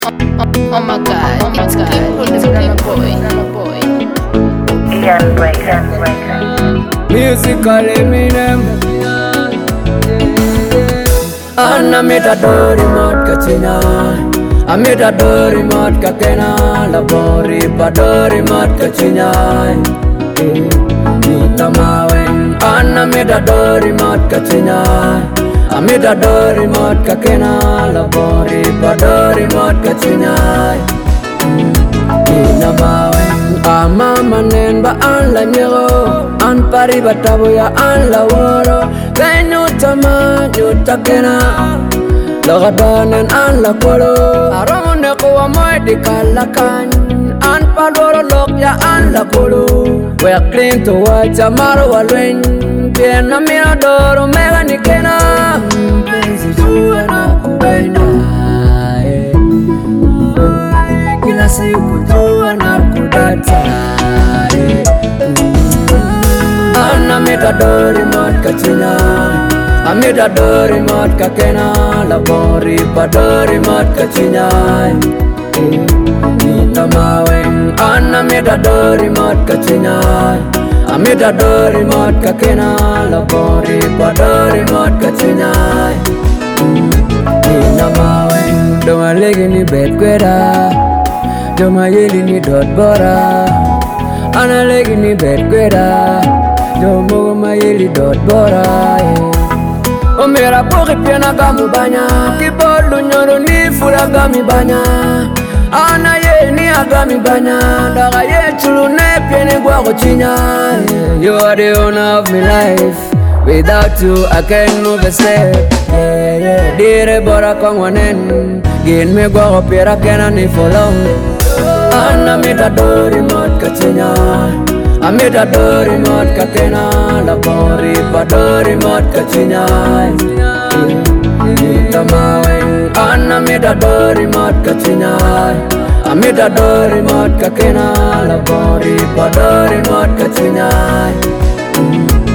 Oh my god, it's Clip boy. Ian Breaker. Musical Eminem. Anna metadori mod kachina, a metadori mod kakena, labori padori mod kachina. Tamawen, Anna metadori mod kachina, a metadori mod kakena, labori padori mod kachina. Namawen, mama nen ba an la nyero, an pari batabu ya an la woro, kainu tama jutakena, lagadanen an la kolo, aromone kuwa moy di kalakan, an paloro lok ya an la kolo, we clean to watch a maro alwen, tiena miradoro mega nikena, pensi juwa na kubena. Kila siku jua na kudata Anna metadori mod kachina, a metadori mod kakena, labori padori mod kachina. Tamawen, Anna metadori mod kachina, a metadori mod kakena, labori padori mod kachina. Namawen, doma legi ni bed kweda, Joma yeli ni dot bora, ana legi ni bed kweda, Jomo ma yeli dot bora. Omera poki piana gamu banya, kibolu nyoro ni fura gami banya, ana ye ni agami banya, daga ye chulu ne piene gwa kochinya. You are the owner of my life, without you I can't move a step. Dire bora kongwanen, gin me gwa kopira kena ni follow. Anna metadori mod kachina, a metadori mod kakena, labori padori mod kachina. Tamawen, Anna metadori mod kachina, a metadori mod kakena, labori padori mod kachina.